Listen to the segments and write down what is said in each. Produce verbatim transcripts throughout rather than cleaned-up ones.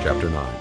chapter nine.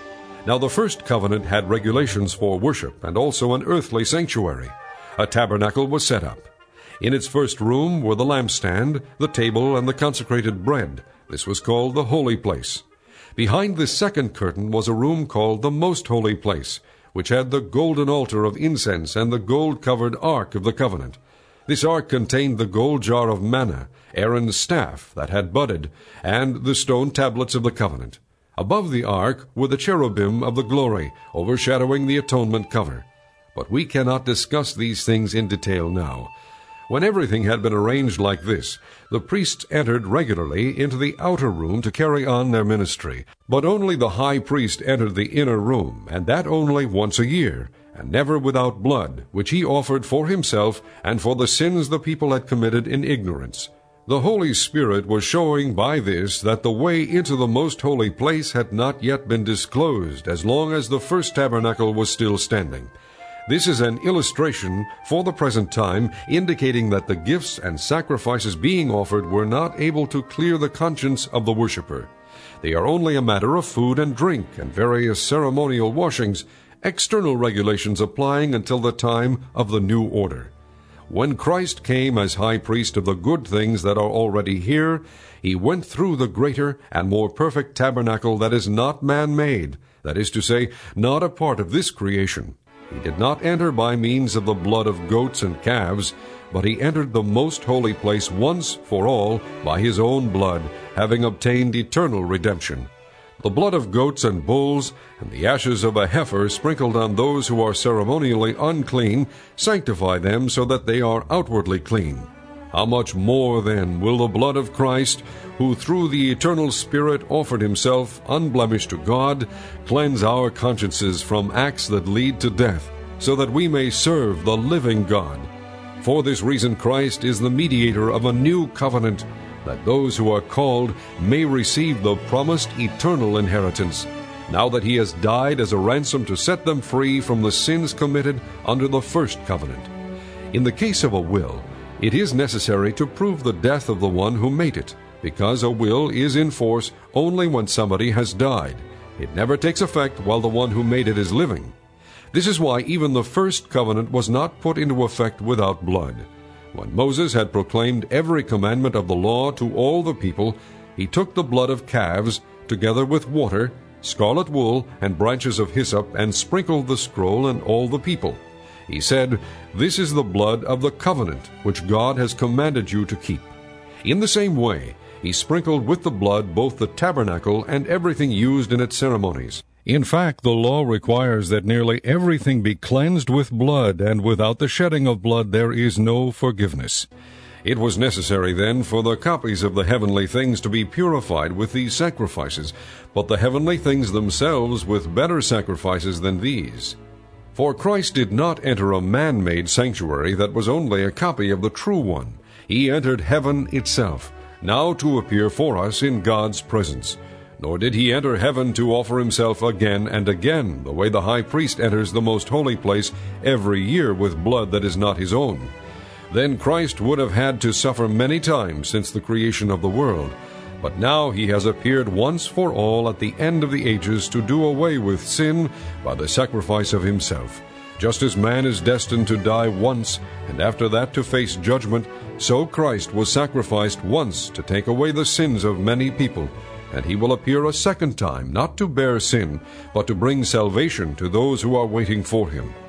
Now the first covenant had regulations for worship and also an earthly sanctuary. A tabernacle was set up. In its first room were the lampstand, the table, and the consecrated bread. This was called the holy place. Behind this second curtain was a room called the most holy place, which had the golden altar of incense and the gold-covered ark of the covenant. This ark contained the gold jar of manna, Aaron's staff that had budded, and the stone tablets of the covenant. Above the ark were the cherubim of the glory, overshadowing the atonement cover. But we cannot discuss these things in detail now. When everything had been arranged like this, the priests entered regularly into the outer room to carry on their ministry. But only the high priest entered the inner room, and that only once a year, and never without blood, which he offered for himself and for the sins the people had committed in ignorance. The Holy Spirit was showing by this that the way into the most holy place had not yet been disclosed as long as the first tabernacle was still standing. This is an illustration for the present time, indicating that the gifts and sacrifices being offered were not able to clear the conscience of the worshiper. They are only a matter of food and drink and various ceremonial washings, external regulations applying until the time of the new order. When Christ came as high priest of the good things that are already here, he went through the greater and more perfect tabernacle that is not man-made, that is to say, not a part of this creation. He did not enter by means of the blood of goats and calves, but he entered the most holy place once for all by his own blood, having obtained eternal redemption. The blood of goats and bulls and the ashes of a heifer sprinkled on those who are ceremonially unclean sanctify them so that they are outwardly clean. How much more, then, will the blood of Christ, who through the eternal Spirit offered himself unblemished to God, cleanse our consciences from acts that lead to death, so that we may serve the living God? For this reason Christ is the mediator of a new covenant, that those who are called may receive the promised eternal inheritance, now that he has died as a ransom to set them free from the sins committed under the first covenant. In the case of a will, it is necessary to prove the death of the one who made it, because a will is in force only when somebody has died. It never takes effect while the one who made it is living. This is why even the first covenant was not put into effect without blood. When Moses had proclaimed every commandment of the law to all the people, he took the blood of calves, together with water, scarlet wool, and branches of hyssop, and sprinkled the scroll and all the people. He said, "This is the blood of the covenant which God has commanded you to keep." In the same way, he sprinkled with the blood both the tabernacle and everything used in its ceremonies. In fact, the law requires that nearly everything be cleansed with blood, and without the shedding of blood there is no forgiveness. It was necessary, then, for the copies of the heavenly things to be purified with these sacrifices, but the heavenly things themselves with better sacrifices than these. For Christ did not enter a man-made sanctuary that was only a copy of the true one. He entered heaven itself, now to appear for us in God's presence. Nor did he enter heaven to offer himself again and again, the way the high priest enters the most holy place every year with blood that is not his own. Then Christ would have had to suffer many times since the creation of the world. But now he has appeared once for all at the end of the ages to do away with sin by the sacrifice of himself. Just as man is destined to die once, and after that to face judgment, so Christ was sacrificed once to take away the sins of many people. And he will appear a second time, not to bear sin, but to bring salvation to those who are waiting for him.